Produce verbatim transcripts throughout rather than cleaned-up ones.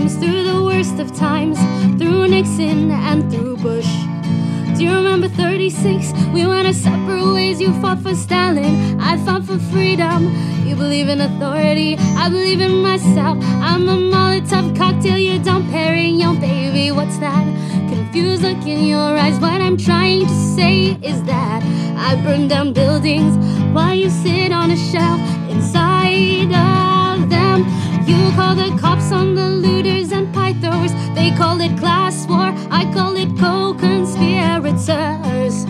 times, through the worst of times, through Nixon and through Bush. Do you remember thirty-six? We went our separate ways. You fought for Stalin, I fought for freedom. You believe in authority, I believe in myself. I'm a Molotov cocktail, you're Dom Perignon, baby. What's that confused look in your eyes? What I'm trying to say is that I burn down buildings while you sit on a shelf inside of them. You call the cops on the looters and pie throwers. They call it class war, I call it co-conspirators.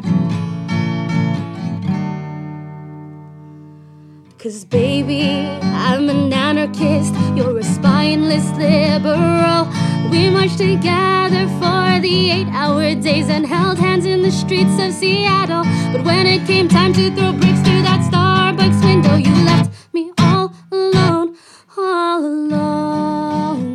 Cause baby, I'm an anarchist, you're a spineless liberal. We marched together for the eight-hour days and held hands in the streets of Seattle. But when it came time to throw bricks through that Starbucks window, you left me all alone, all alone.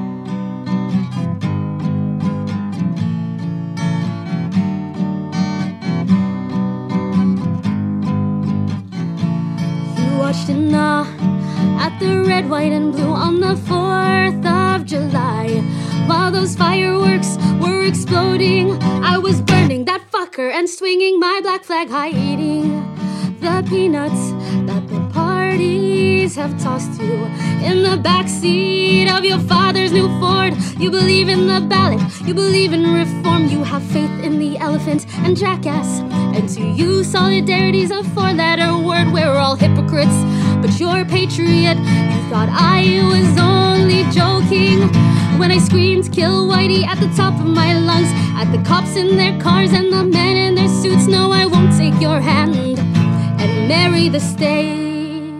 You watched in awe at the red, white, and blue on the fourth of July. While those fireworks were exploding, I was burning that fucker and swinging my black flag high, eating the peanuts that the parties have tossed you in the backseat of your father's new Ford. You believe in the ballot, you believe in reform, you have faith in the elephant and jackass. And to you, solidarity's a four-letter word. We're all hypocrites, but you're a patriot. You thought I was only joking when I screamed, kill Whitey, at the top of my lungs, at the cops in their cars and the men in their suits. No, I won't take your hand and marry the state.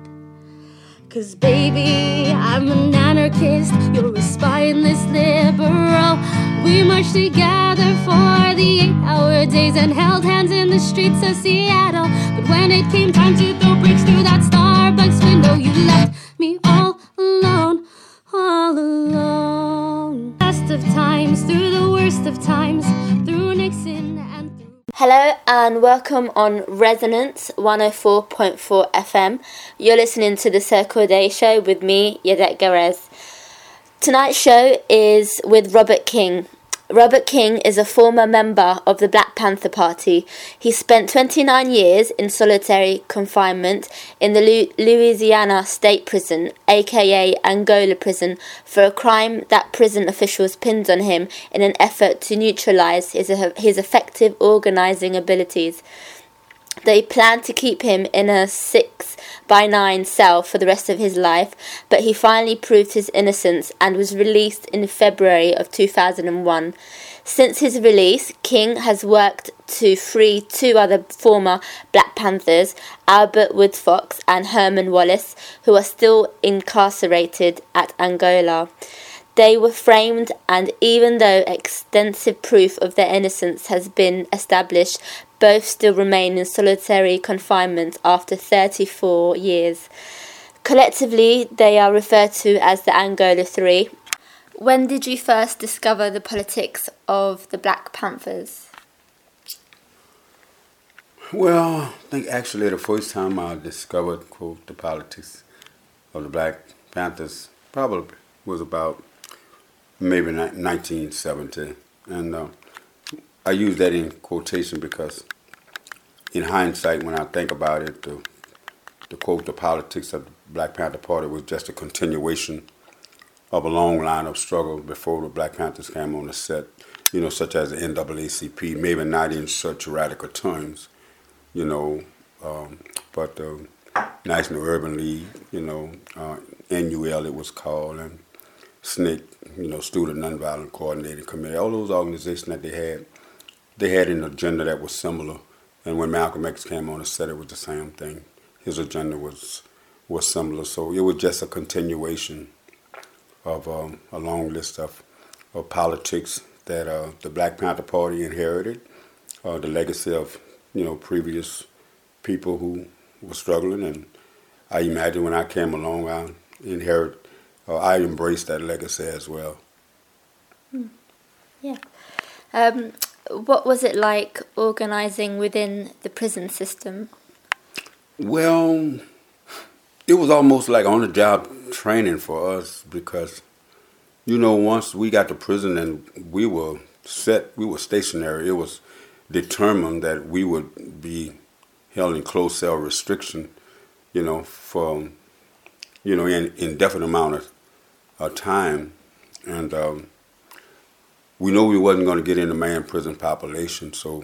Cause baby, I'm an anarchist, you're a spineless liberal. We marched together for the eight-hour days and held hands in the streets of Seattle. But when it came time to throw bricks through that Starbucks window, you left me all alone, all alone. Best of times, through the worst of times, through Nixon and through... Hello and welcome on Resonance one oh four point four F M. You're listening to the Circle Day Show with me, Yadet Garez. Tonight's show is with Robert King. Robert King is a former member of the Black Panther Party. He spent twenty-nine years in solitary confinement in the Lu- Louisiana State Prison, aka Angola Prison, for a crime that prison officials pinned on him in an effort to neutralize his, his effective organizing abilities. They planned to keep him in a six by nine cell for the rest of his life, but he finally proved his innocence and was released in February of two thousand one. Since his release, King has worked to free two other former Black Panthers, Albert Woodfox and Herman Wallace, who are still incarcerated at Angola. They were framed, and even though extensive proof of their innocence has been established, both still remain in solitary confinement after thirty-four years. Collectively, they are referred to as the Angola Three. When did you first discover the politics of the Black Panthers? Well, I think actually the first time I discovered, quote, the politics of the Black Panthers probably was about maybe nineteen seventy. And uh, I use that in quotation because in hindsight, when I think about it, the, the quote, the politics of the Black Panther Party was just a continuation of a long line of struggle before the Black Panthers came on the set, you know, such as the N double A C P, maybe not in such radical terms, you know, um, but the National Urban League, you know, uh, N U L it was called, and S N C C, you know, Student Nonviolent Coordinating Committee, all those organizations that they had, they had an agenda that was similar. And when Malcolm X came on the set, it was the same thing. His agenda was was similar. So it was just a continuation of um, a long list of, of politics that uh, the Black Panther Party inherited, uh, the legacy of, you know, previous people who were struggling. And I imagine when I came along, I inherited, uh, I embraced that legacy as well. Hmm. Yeah. Um, what was it like organising within the prison system? Well, it was almost like on-the-job training for us because You know, once we got to prison and we were set, we were stationary. It was determined that we would be held in closed cell restriction, you know, for, you know, an indefinite amount of uh, time. And um, we know we wasn't going to get in the man prison population, so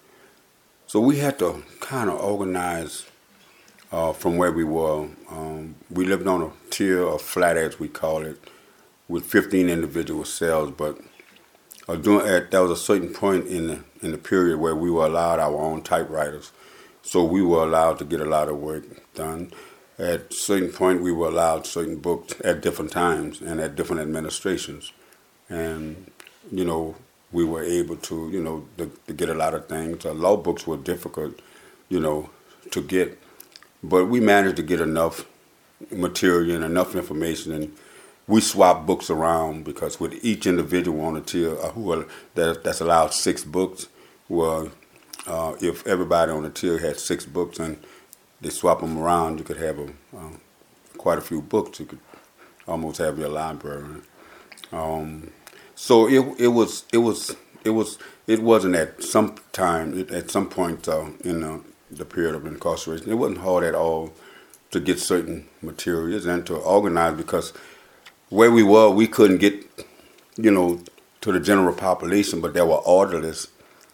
so we had to kind of organize uh, from where we were. Um, we lived on a tier or flat, as we call it, with fifteen individual cells, but uh, during, at, there was a certain point in the in the period where we were allowed our own typewriters, so we were allowed to get a lot of work done. At a certain point, we were allowed certain books at different times and at different administrations, and you know we were able to you know to, to get a lot of things. Uh, law books were difficult, you know, to get, but we managed to get enough material and enough information, and we swap books around because with each individual on the tier uh, who are, that, that's allowed six books, well, uh, if everybody on the tier had six books and they swap them around, you could have a, uh, quite a few books. You could almost have your library. Um, so it it was it was it was it wasn't at some time it, at some point uh, in the, the period of incarceration. It wasn't hard at all to get certain materials and to organize because where we were, we couldn't get, you know, to the general population, but there were orderlies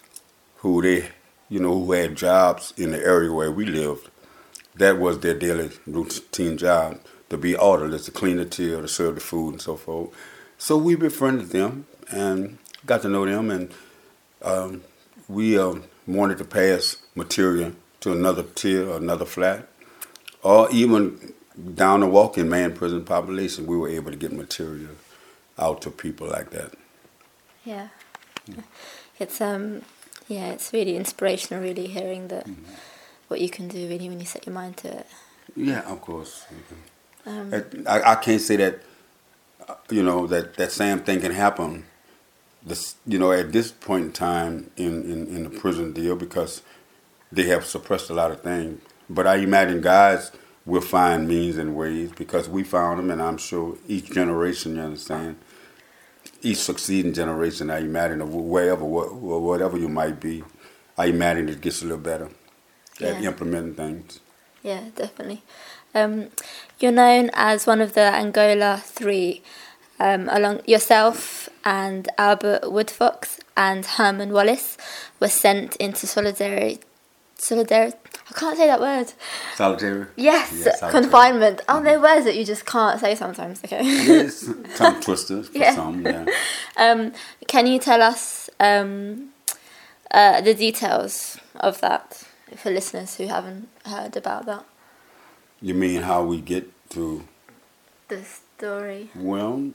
who they, you know, who had jobs in the area where we lived. That was their daily routine job, to be orderlies, to clean the till, to serve the food and so forth. So we befriended them and got to know them, and um, we um, wanted to pass material to another tier or another flat, or even down the walk-in man prison population, we were able to get material out to people like that. Yeah, yeah. it's um, yeah, it's really inspirational. Really hearing that mm-hmm. what you can do really when you set your mind to it. Yeah, of course. Mm-hmm. Um, I, I can't say that, you know, that, that same thing can happen. This, you know, at this point in time in, in, in the prison deal because they have suppressed a lot of things. But I imagine guys will find means and ways because we found them, and I'm sure each generation, you understand, each succeeding generation, I imagine, wherever, whatever you might be, I imagine it gets a little better at yeah. implementing things. Yeah, definitely. Um, you're known as one of the Angola Three, um, along yourself and Albert Woodfox and Herman Wallace were sent into solidarity. Solidarity. I can't say that word. Solitary? Yes, yes solitary. Confinement. Oh, they're words that you just can't say sometimes, okay? Yes, tongue twisters for yeah. some, yeah. Um, can you tell us um, uh, the details of that for listeners who haven't heard about that? You mean how we get to... the story? Well,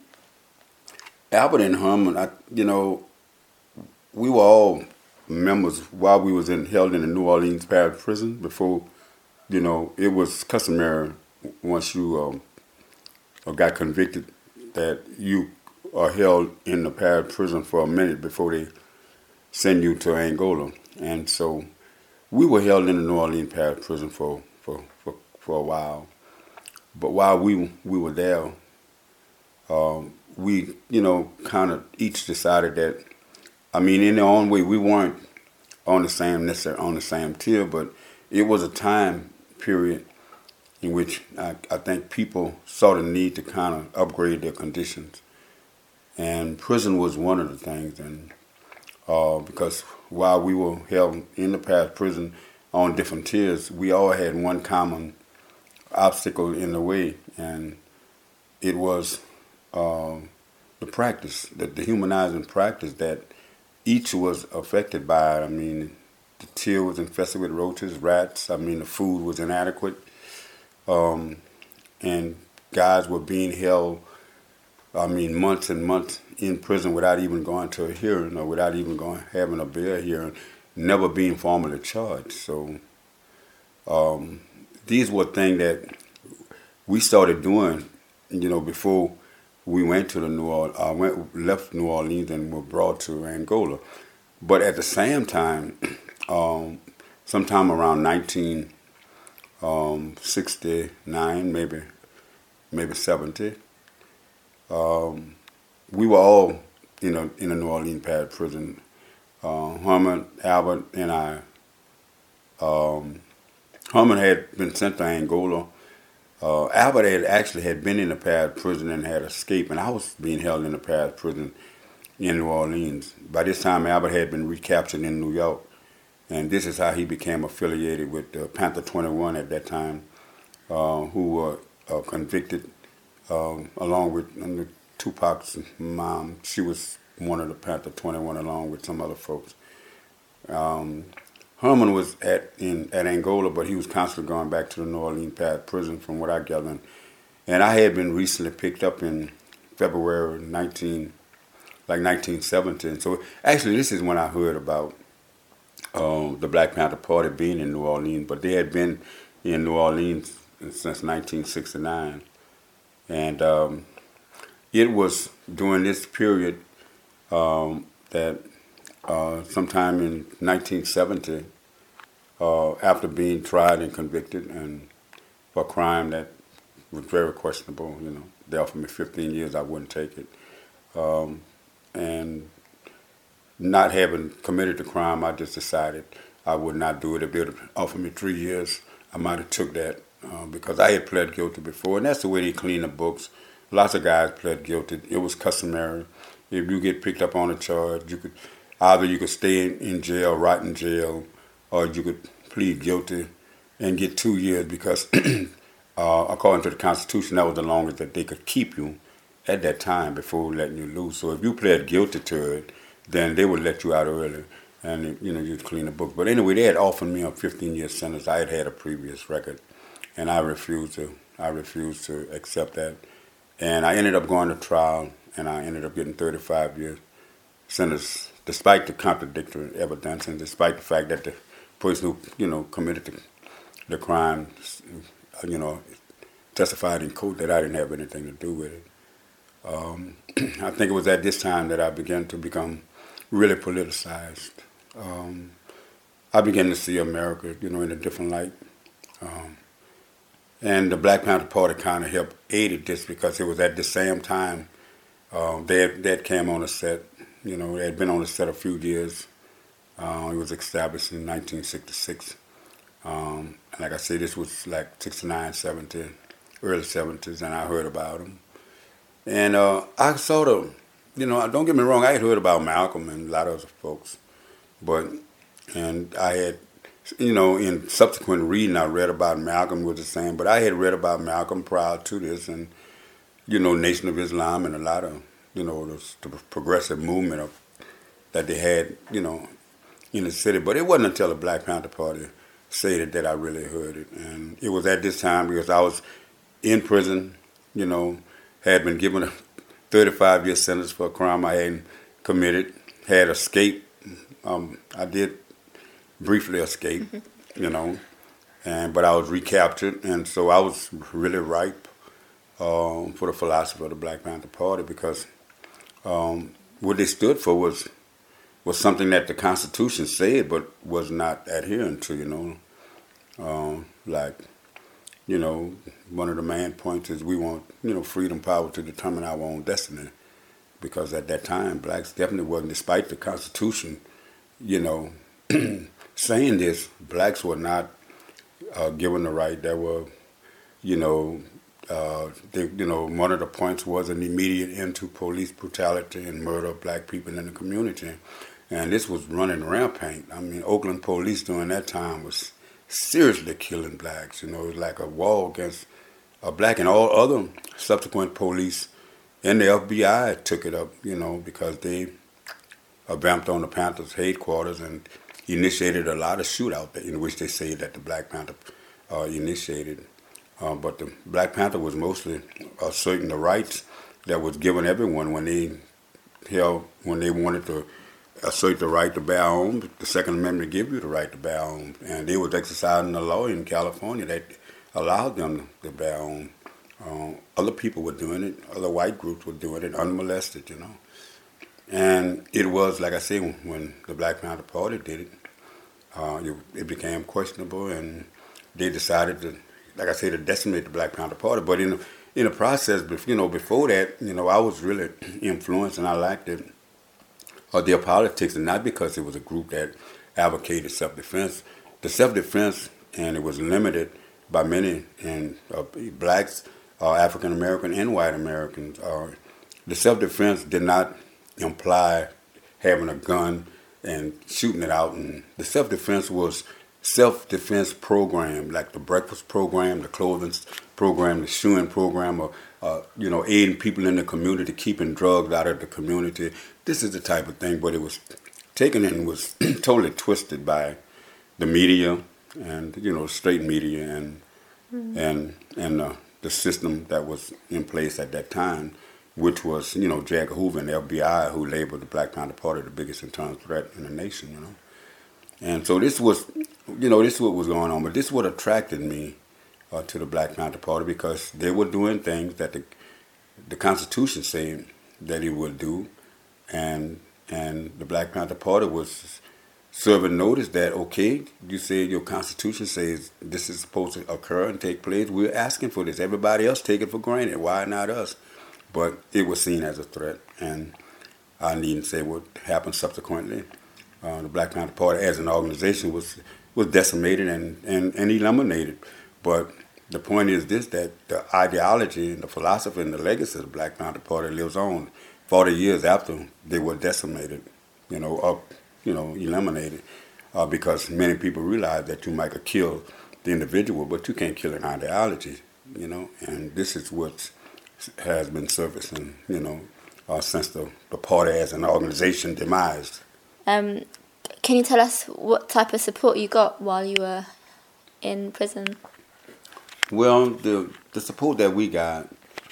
Albert and Herman, I, you know, we were all members while we was in held in the New Orleans Parish Prison. Before, you know, it was customary once you um, got convicted that you are held in the Parish Prison for a minute before they send you to Angola. And so we were held in the New Orleans Parish Prison for, for, for, for a while. But while we we were there, um, we, you know, kind of each decided that, I mean, in their own way, we weren't on the same, necessarily on the same tier, but it was a time period in which I, I think people saw the need to kind of upgrade their conditions. And prison was one of the things, and uh, because while we were held in the past prison on different tiers, we all had one common obstacle in the way, and it was uh, the practice, the, the humanizing practice that each was affected by it. I mean, the tier was infested with roaches, rats. I mean, the food was inadequate. Um, and guys were being held, I mean, months and months in prison without even going to a hearing or without even going having a bail hearing, never being formally charged. So um, these were things that we started doing, you know, before we went to the New Orleans, uh, went, left New Orleans and were brought to Angola. But at the same time, um, sometime around nineteen sixty-nine, maybe maybe seventy, um, we were all, you know, in the New Orleans Parish Prison. Uh, Herman, Albert, and I. Um, Herman had been sent to Angola. Uh, Albert had actually had been in the Parish Prison and had escaped, and I was being held in the Parish Prison in New Orleans. By this time, Albert had been recaptured in New York, and this is how he became affiliated with uh, Panther twenty-one at that time, uh, who were uh, convicted um, along with um, Tupac's mom. She was one of the Panther twenty-one along with some other folks. Um, Herman was at in at Angola, but he was constantly going back to the New Orleans Parish Prison, from what I gathered. And I had been recently picked up in February nineteen, like nineteen seventeen. So actually, this is when I heard about um, the Black Panther Party being in New Orleans. But they had been in New Orleans since nineteen sixty-nine, and um, it was during this period um, that. Uh, sometime in nineteen seventy, uh, after being tried and convicted and for a crime that was very questionable, you know, they offered me fifteen years, I wouldn't take it. Um, and not having committed the crime, I just decided I would not do it. If they would offered me three years, I might have took that uh, because I had pled guilty before, and that's the way they clean the books. Lots of guys pled guilty. It was customary. If you get picked up on a charge, you could either you could stay in, in jail, rot in jail, or you could plead guilty and get two years because, uh, according to the Constitution, that was the longest that they could keep you at that time before letting you loose. So if you pled guilty to it, then they would let you out early, and you know you'd clean the book. But anyway, they had offered me a fifteen-year sentence. I had had a previous record, and I refused to. I refused to accept that, and I ended up going to trial, and I ended up getting thirty-five years sentence. Despite the contradictory evidence and despite the fact that the person who, you know, committed the, the crime, you know, testified in court that I didn't have anything to do with it. Um, I think it was at this time that I began to become really politicized. Um, I began to see America, you know, in a different light. Um, and the Black Panther Party kind of helped aided this because it was at the same time um, they had, they had came on the set. You know, it had been on the set a few years. Uh, it was established in nineteen sixty-six. Um, and like I said, this was like sixty-nine, seventy, early seventies, and I heard about them. And uh, I sort of, you know, don't get me wrong, I had heard about Malcolm and a lot of other folks. But, and I had, you know, in subsequent reading, I read about Malcolm was the same, but I had read about Malcolm prior to this and, you know, Nation of Islam and a lot of, you know, the, the progressive movement of, that they had, you know, in the city. But it wasn't until the Black Panther Party said it that I really heard it. And it was at this time because I was in prison, you know, had been given a thirty-five year sentence for a crime I hadn't committed, had escaped. Um, I did briefly escape, you know, and but I was recaptured. And so I was really ripe um, for the philosophy of the Black Panther Party because Um, what they stood for was was something that the Constitution said, but was not adhering to. You know, um, like you know, one of the main points is we want you know freedom, power to determine our own destiny, because at that time blacks definitely wasn't, despite the Constitution, you know, saying this, blacks were not uh, given the right. There were, you know. Uh, they, you know, one of the points was an immediate end to police brutality and murder of black people in the community. And this was running rampant. I mean, Oakland police during that time was seriously killing blacks. You know, it was like a war against a black, and all other subsequent police and the F B I took it up, you know, because they uh, vamped on the Panthers' headquarters and initiated a lot of shootout in which they say that the Black Panther uh, initiated. Uh, but the Black Panther was mostly asserting the rights that was given everyone when they held, when they wanted to assert the right to bear arms. The Second Amendment gave you the right to bear arms, and they was exercising a law in California that allowed them to bear arms. Uh, other people were doing it, other white groups were doing it unmolested, you know. And it was, like I say, when the Black Panther Party did it, uh, it, it became questionable, and they decided to, like I say, to decimate the Black Panther Party. But in in the process, you know, before that, you know, I was really influenced and I liked it, or their politics, and not because it was a group that advocated self-defense. The self-defense, and it was limited by many, and uh, blacks, uh, African American, and white Americans. Uh, the self-defense did not imply having a gun and shooting it out. And the self-defense was self-defense program, like the breakfast program, the clothing program, the shoeing program, or uh, you know, aiding people in the community, keeping drugs out of the community. This is the type of thing, but it was taken and was totally twisted by the media and, you know, straight media and mm-hmm. and and uh, the system that was in place at that time, which was, you know, J. Edgar Hoover and the F B I, who labeled the Black Panther Party the biggest internal threat in the nation, you know. And so this was, you know, this is what was going on. But this is what attracted me uh, to the Black Panther Party, because they were doing things that the the Constitution said that it would do. And and the Black Panther Party was serving notice that, okay, you say your Constitution says this is supposed to occur and take place. We're asking for this. Everybody else take it for granted. Why not us? But it was seen as a threat. And I needn't say what happened subsequently. Uh, the Black Panther Party as an organization was was decimated and, and, and eliminated. But the point is this, that the ideology and the philosophy and the legacy of the Black Panther Party lives on forty years after they were decimated, you know, up, you know, eliminated, uh, because many people realize that you might have killed the individual, but you can't kill an ideology, you know, and this is what has been surfacing, you know, uh, since the, the party as an organization demised. Um, can you tell us what type of support you got while you were in prison? Well, the the support that we got,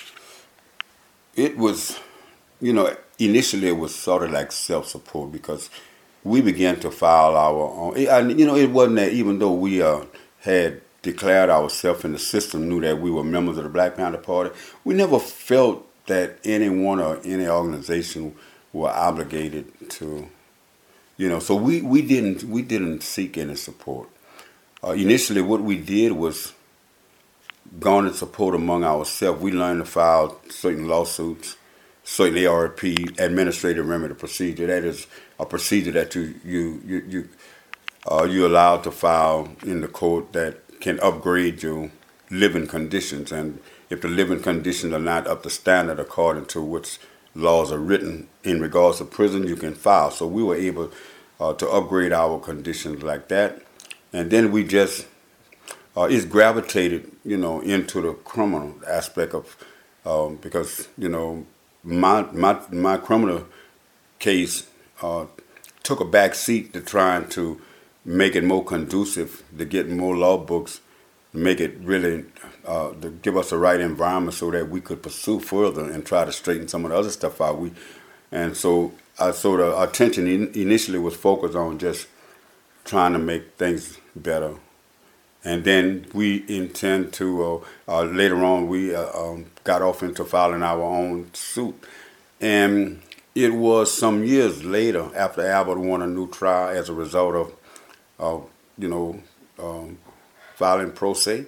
it was, you know, initially it was sort of like self-support, because we began to file our own. And, you know, it wasn't that even though we uh, had declared ourselves in the system, knew that we were members of the Black Panther Party, we never felt that anyone or any organization were obligated to. You know, so we, we didn't we didn't seek any support. Uh, initially, what we did was garner support among ourselves. We learned to file certain lawsuits, certain A R P, administrative remedy procedure. That is a procedure that you you you you uh, you're allowed to file in the court that can upgrade your living conditions, and if the living conditions are not up to standard according to which laws are written in regards to prison, you can file. So we were able uh, to upgrade our conditions like that. And then we just, uh, it's gravitated, you know, into the criminal aspect of, um, because, you know, my my my criminal case uh, took a back seat to trying to make it more conducive, to get more law books, make it really, uh, to give us the right environment so that we could pursue further and try to straighten some of the other stuff out. We, and so, uh, so the attention in, initially was focused on just trying to make things better. And then we intend to, uh, uh, later on, we uh, um, got off into filing our own suit. And it was some years later, after Albert won a new trial as a result of, uh, you know, um, filing pro se.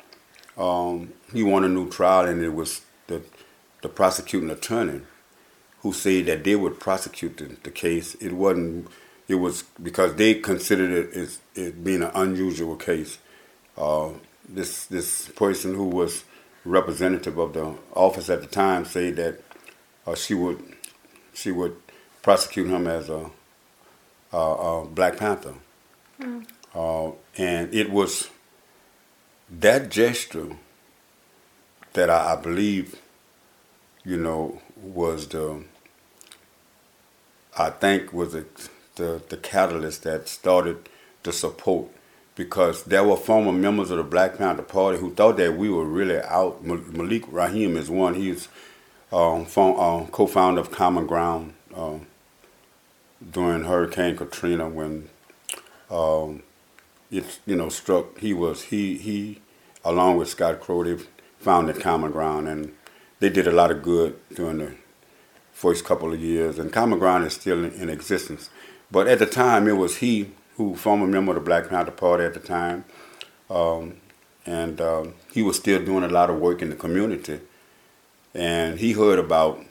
Um, he won a new trial, and it was the the prosecuting attorney who said that they would prosecute the, the case. It wasn't. It was because they considered it as it being an unusual case. Uh, this this person who was representative of the office at the time said that uh, she would she would prosecute him as a, a, a Black Panther, mm. uh, and it was that gesture that I, I believe, you know, was the, I think was the, the, the catalyst that started the support, because there were former members of the Black Panther Party who thought that we were really out. Malik Rahim is one. He's um, uh, co-founder of Common Ground um, during Hurricane Katrina when um, it, you know, struck. He was he he along with Scott Crow, they founded Common Ground, and they did a lot of good during the first couple of years. And Common Ground is still in, in existence, but at the time it was he who, former member of the Black Panther Party at the time, um, and um, he was still doing a lot of work in the community and he heard about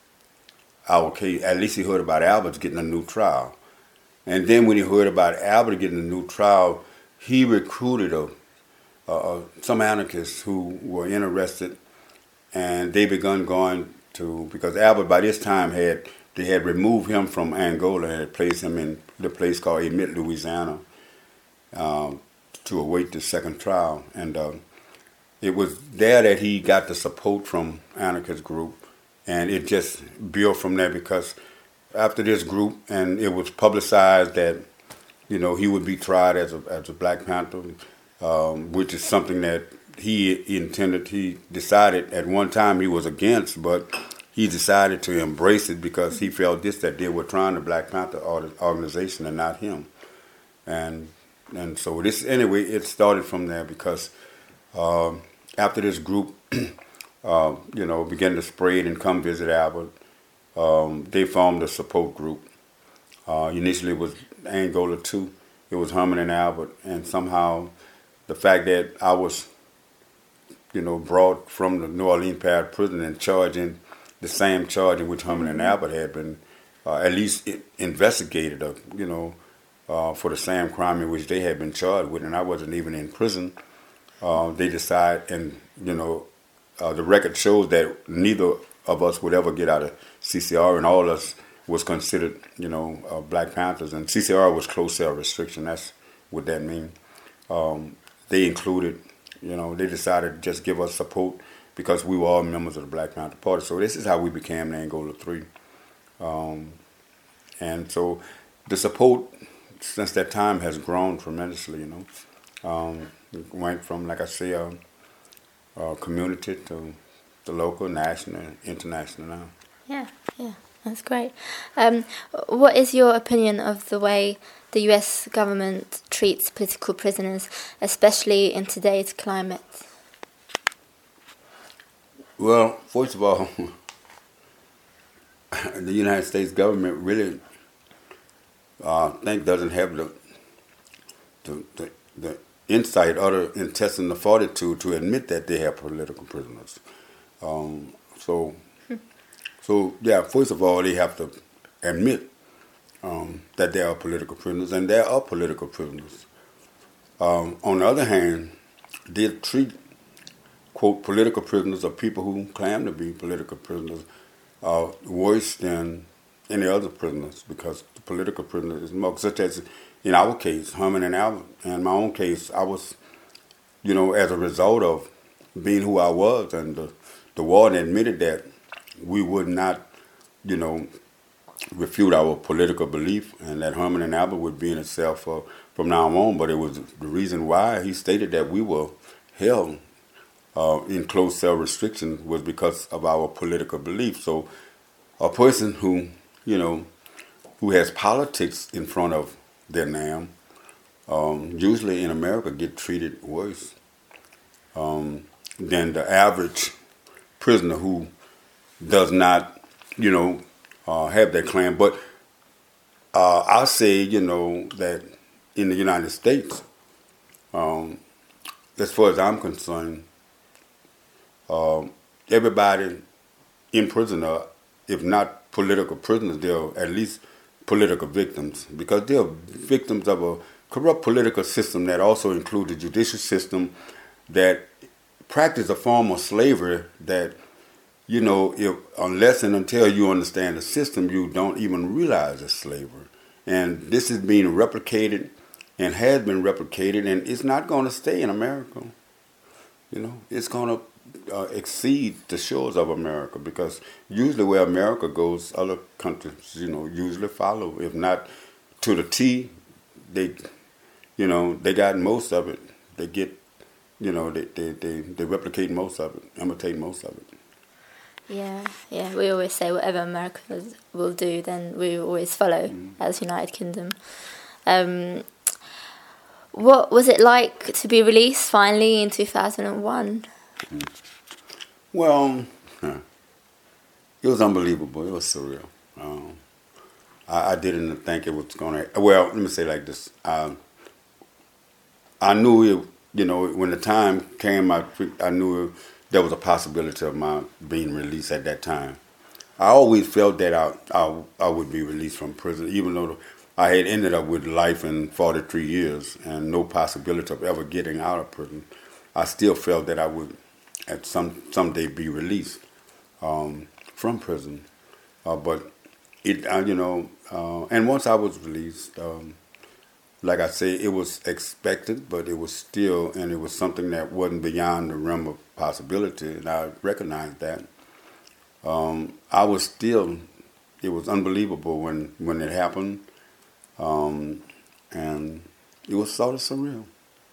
our case. At least he heard about Albert getting a new trial. And then when he heard about Albert getting a new trial, he recruited a, a, some anarchists who were interested, and they begun going to, because Albert by this time had, they had removed him from Angola and had placed him in the place called Emmet, Louisiana, um, to await the second trial. And uh, it was there that he got the support from anarchist group, and it just built from there, because after this group, and it was publicized that, you know, he would be tried as a as a Black Panther, um, which is something that he intended, he decided at one time he was against, but he decided to embrace it because he felt this, that they were trying the Black Panther organization and not him. And and so this, anyway, it started from there, because uh, after this group, uh, you know, began to spread and come visit Albert, um, they formed a support group. Uh, initially it was Angola two, it was Herman and Albert, and somehow the fact that I was, you know, brought from the New Orleans Parish prison and charged in the same charge in which Herman and Albert had been uh, at least investigated, uh, you know, uh, for the same crime in which they had been charged with, and I wasn't even in prison. Uh, they decide, and, you know, uh, the record shows that neither of us would ever get out of C C R, and all of us was considered, you know, uh, Black Panthers, and C C R was closed cell restriction. That's what that means. Um, they included, you know, they decided to just give us support because we were all members of the Black Panther Party. So this is how we became the Angola three. Um, and so the support since that time has grown tremendously, you know. Um, it went from, like I say, a, a community to the local, national, international now. Yeah, yeah, that's great. Um, what is your opinion of the way the U S government treats political prisoners, especially in today's climate? Well, first of all, the United States government really, uh, I think, doesn't have the the, the, the insight or the intestinal fortitude to admit that they have political prisoners. Um, so, so yeah, first of all, they have to admit um, that there are political prisoners, and there are political prisoners. Um, on the other hand, they treat, quote, political prisoners, or people who claim to be political prisoners, uh, worse than any other prisoners, because the political prisoners is more, such as in our case, Herman and Albert. In my own case, I was, you know, as a result of being who I was, and the, the warden admitted that we would not, you know, refute our political belief, and that Herman and Albert would be in a cell for, from now on. But it was the reason why he stated that we were held uh, in closed cell restrictions was because of our political belief. So a person who, you know, who has politics in front of their name, um, usually in America get treated worse um, than the average prisoner who does not, you know, uh, have that claim. But uh, I'll say, you know, that in the United States, um, as far as I'm concerned, um, everybody in prison are, if not political prisoners, they're at least political victims, because they're victims of a corrupt political system that also includes a judicial system that practice a form of slavery that, you know, if unless and until you understand the system, you don't even realize it's slavery. And this is being replicated and has been replicated, and it's not going to stay in America. You know, it's going to uh, exceed the shores of America, because usually where America goes, other countries, you know, usually follow. If not to the T, they, you know, they got most of it. They get, you know, they, they, they, they replicate most of it, imitate most of it. Yeah, yeah. We always say whatever America will do, then we always follow mm. as United Kingdom. Um, what was it like to be released finally in two thousand one? Mm. Well, huh, it was unbelievable. It was surreal. Um, I, I didn't think it was going to... Well, let me say it like this. Um, I knew it, you know, when the time came, I, I knew it, there was a possibility of my being released at that time. I always felt that I, I, I would be released from prison, even though I had ended up with life in forty-three years and no possibility of ever getting out of prison. I still felt that I would at some someday be released um, from prison. Uh, but it, uh, you know, uh, and once I was released, um, like I say, it was expected, but it was still, and it was something that wasn't beyond the realm of possibility, and I recognized that. Um, I was still, it was unbelievable when, when it happened, um, and it was sort of surreal.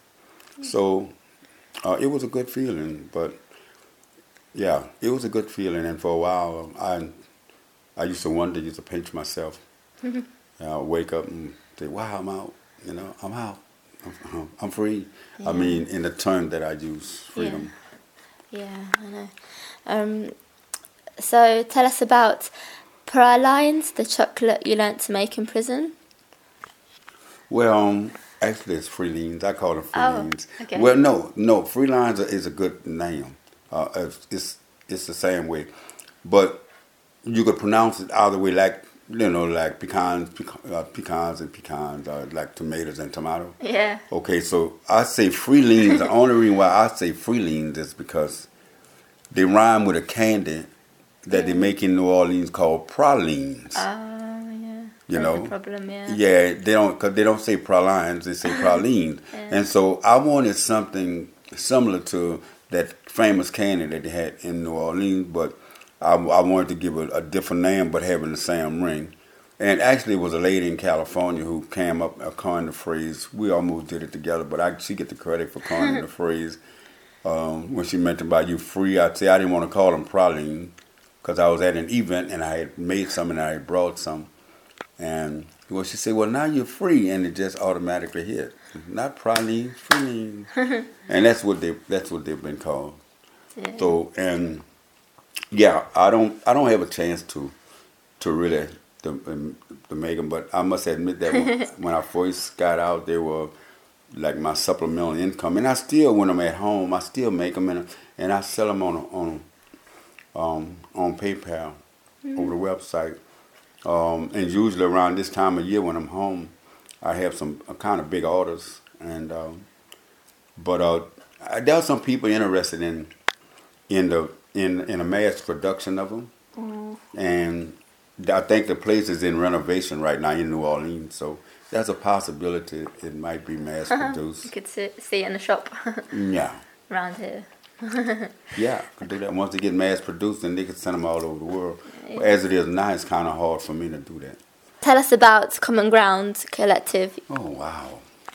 So uh, it was a good feeling, but yeah, it was a good feeling, and for a while, I I used to wonder, used to pinch myself. uh, wake up and say, wow, I'm out, you know, I'm out, I'm, I'm free. Yeah. I mean, in the term that I use, freedom. Yeah, yeah, I know. Um, so tell us about pralines, the chocolate you learnt to make in prison. Well, um, actually it's Freelines. I call them Freelines. Oh, okay. Well, no, no, Freelines is a good name. Uh, it's, it's it's the same way, but you could pronounce it either way, like, you know, like pecans, pecan, uh, pecans and pecans, uh, like tomatoes and tomato. Yeah. Okay, so I say Freelines. The only reason why I say Freelines is because they rhyme with a candy that yeah. they make in New Orleans called pralines. Oh, uh, yeah. You That's know, the problem, yeah. Yeah, they don't, cause they don't say pralines, they say pralines. Yeah. And so I wanted something similar to that famous candy that they had in New Orleans, but I, I wanted to give it a different name, but having the same ring. And actually, it was a lady in California who came up and coined the phrase. We almost did it together, but I, she get the credit for coining the phrase. Um, when she mentioned about you free, I'd say I didn't want to call them praline because I was at an event and I had made some and I had brought some. And well, she said, well, now you're free, and it just automatically hit. Not praline, freeline. And that's what they that's what they've been called. Yeah. So and yeah, I don't I don't have a chance to to really to, to make them, but I must admit that when, when I first got out, they were like my supplemental income, and I still, when I'm at home, I still make them and and I sell them on on um, on PayPal mm-hmm. over the website. Um, and usually around this time of year when I'm home, I have some uh, kind of big orders, and um, but uh, there are some people interested in in the in in a mass production of them, mm. and I think the place is in renovation right now in New Orleans, so there's a possibility it might be mass produced. You could see, see it in the shop. Yeah. Around here. Yeah, could do that. Once they get mass produced, then they could send them all over the world. Yeah. As it is now, it's kind of hard for me to do that. Tell us about Common Ground Collective. Oh, wow.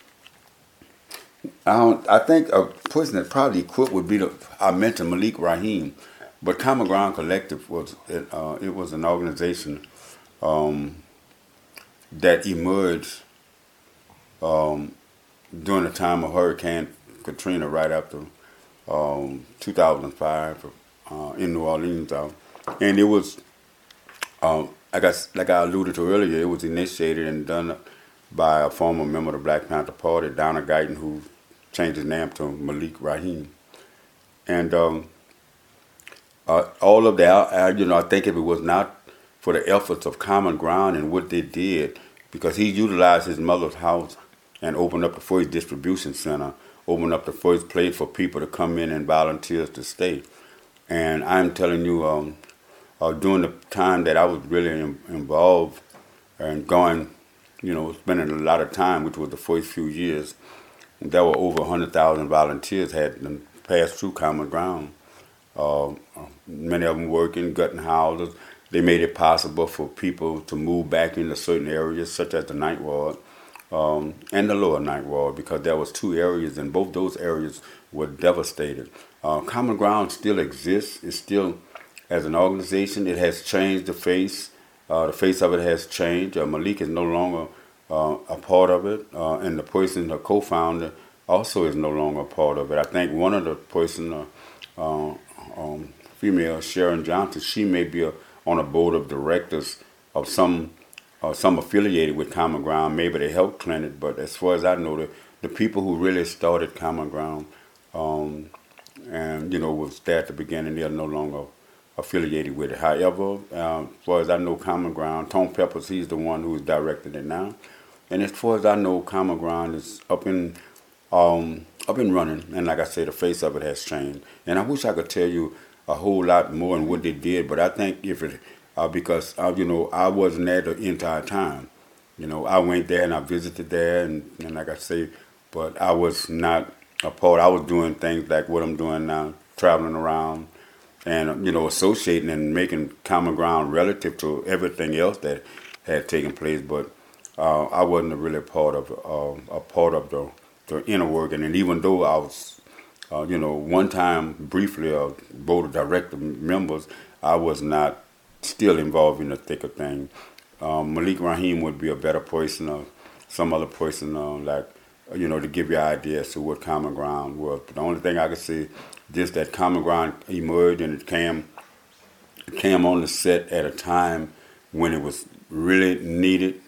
I don't, I think a person that probably equipped would be the, I mentioned Malik Rahim, but Common Ground Collective was, it, uh, it was an organization um, that emerged um, during the time of Hurricane Katrina, right after um, two thousand five uh, in New Orleans. Uh, and it was, um, I guess, like I alluded to earlier, it was initiated and done by a former member of the Black Panther Party, Donna Guyton, who changed his name to Malik Rahim. And um, uh, all of that, I, you know, I think if it was not for the efforts of Common Ground and what they did, because he utilized his mother's house and opened up the first distribution center, opened up the first place for people to come in and volunteers to stay. And I'm telling you, um, uh, during the time that I was really in, involved and going, you know, spending a lot of time, which was the first few years, there were over one hundred thousand volunteers had passed through Common Ground. Uh, many of them working, gutting houses. They made it possible for people to move back into certain areas, such as the Ninth Ward um, and the Lower Ninth Ward, because there was two areas, and both those areas were devastated. Uh, Common Ground still exists. It's still, as an organization, it has changed the face. Uh, the face of it has changed. Uh, Malik is no longer uh, a part of it, uh, and the person, the co-founder, also is no longer a part of it. I think one of the person, uh, uh, um, female Sharon Johnson, she may be a, on a board of directors of some uh, some affiliated with Common Ground, maybe the health clinic. But as far as I know, the, the people who really started Common Ground, um, and you know was there at the beginning. They're no longer affiliated with it. However, um, as far as I know, Common Ground, Tone Peppers, he's the one who's directing it now. And as far as I know, Common Ground is up in um, up and running. And like I said, the face of it has changed. And I wish I could tell you a whole lot more than what they did, but I think if it, uh, because uh, you know, I wasn't there the entire time. You know, I went there and I visited there, and, and like I say, but I was not a part. I was doing things like what I'm doing now, traveling around and, you know, associating and making Common Ground relative to everything else that had taken place. But uh, I wasn't really a part of uh, a part of the, the inner working. And even though I was, uh, you know, one time briefly a board of director members, I was not still involved in the thick of things. Um, Malik Rahim would be a better person, or some other person, uh, like, you know, to give you an idea as to what Common Ground was. But the only thing I could say, just that Common Ground emerged and it came, it came on the set at a time when it was really needed.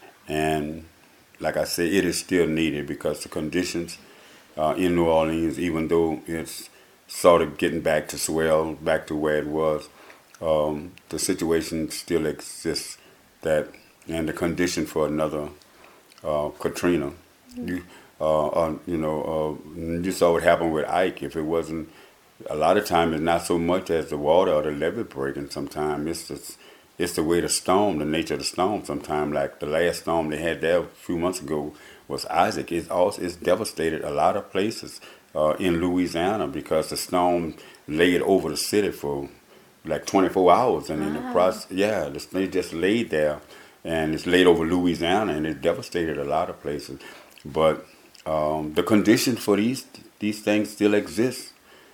And like I said, it is still needed because the conditions uh, in New Orleans, even though it's sort of getting back to swell, back to where it was, um, the situation still exists. That and the condition for another uh, Katrina. You, uh, uh, you know, uh, you saw what happened with Ike. If it wasn't, a lot of times it's not so much as the water or the levee breaking. Sometimes it's just, it's the way the storm, the nature of the storm. Sometimes, like the last storm they had there a few months ago was Isaac. It's also it's devastated a lot of places uh, in Louisiana because the storm laid over the city for like twenty-four hours, and wow. in the process, yeah, the snake just laid there, and it's laid over Louisiana, and it devastated a lot of places. But um, the conditions for these these things still exist,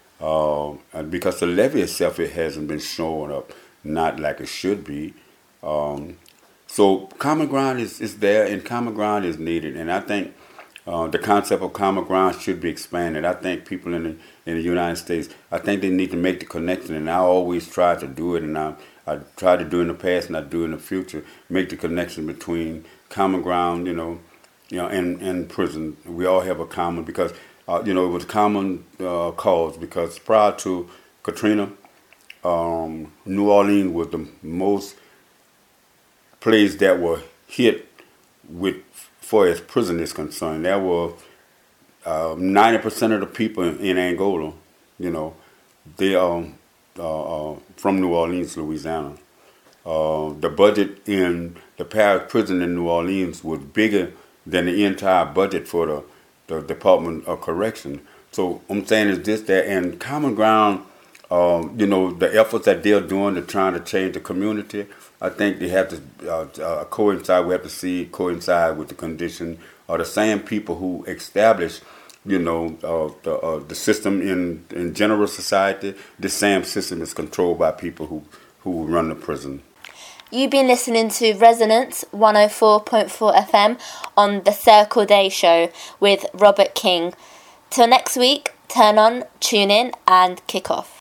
uh, and because the levee itself, it hasn't been showing up, not like it should be. Um, so Common Ground is, is there, and Common Ground is needed, and I think uh, the concept of Common Ground should be expanded. I think people in the in the United States, I think they need to make the connection, and I always try to do it, and I, I try to do it in the past, and I do it in the future, make the connection between Common Ground, you know, you know, and, and prison. We all have a common, because, uh, you know, it was a common uh, cause, because prior to Katrina, um, New Orleans was the most place that were hit with, for as prison is concerned. There were Uh, ninety percent of the people in Angola, you know, they are uh, uh, from New Orleans, Louisiana. Uh, the budget in the parish prison in New Orleans was bigger than the entire budget for the, the Department of Correction. So I'm saying is this, that, and Common Ground, uh, you know, the efforts that they're doing to trying to change the community, I think they have to uh, uh, coincide, we have to see it coincide with the condition are the same people who established, you know, uh, the, uh, the system in, in general society. The same system is controlled by people who, who run the prison. You've been listening to Resonance one oh four point four F M on the Circle Day Show with Robert King. Till next week, turn on, tune in, and kick off.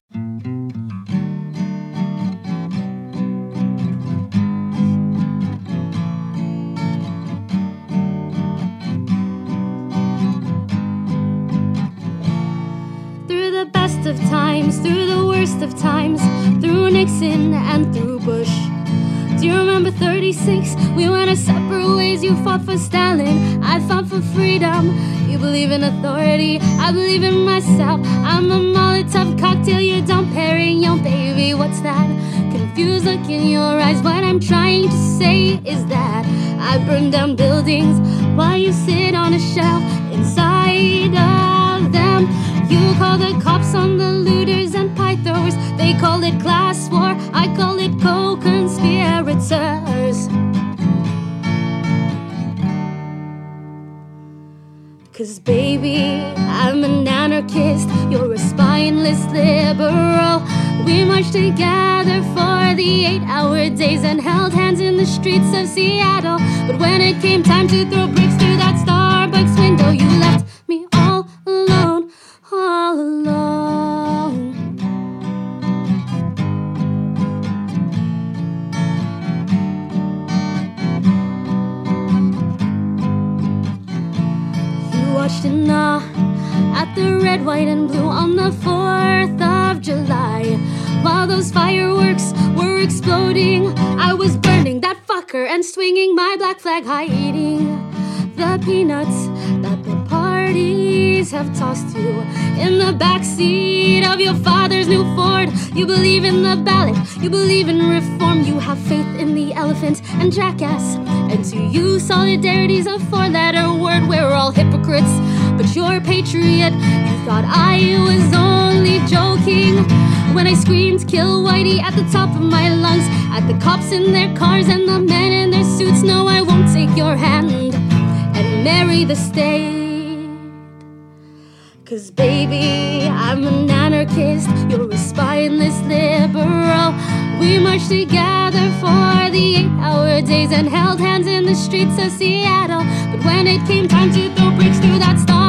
Of times, through the worst of times, through Nixon and through Bush. Do you remember thirty-six? We went our separate ways. You fought for Stalin, I fought for freedom. You believe in authority, I believe in myself. I'm a Molotov cocktail, you're Dom Perignon, baby. What's that confused look in your eyes? What I'm trying to say is that I burn down buildings while you sit on a shelf inside of them. You call the cops on the looters and pie throwers. They call it class war, I call it co-conspirators. Cause baby, I'm an anarchist, you're a spineless liberal. We marched together for the eight-hour days and held hands in the streets of Seattle. But when it came time to throw bricks through that Starbucks window, you left me all alone. All alone. You watched in awe at the the red, white, and blue on the fourth of July. While those fireworks were exploding, I was burning that fucker and swinging my black flag, hiding the peanuts that the parties have tossed you in the backseat of your father's new Ford. You believe in the ballot, you believe in reform, you have faith in the elephant and jackass. And to you, solidarity's a four-letter word. We're all hypocrites, but you're a patriot. You thought I was only joking when I screamed, "Kill Whitey," at the top of my lungs, at the cops in their cars and the men in their suits. No, I won't take your hand and marry the state. 'Cause baby, I'm an anarchist, you're a spineless liberal. We marched together for the eight-hour days and held hands in the streets of Seattle. But when it came time to throw bricks through that stall,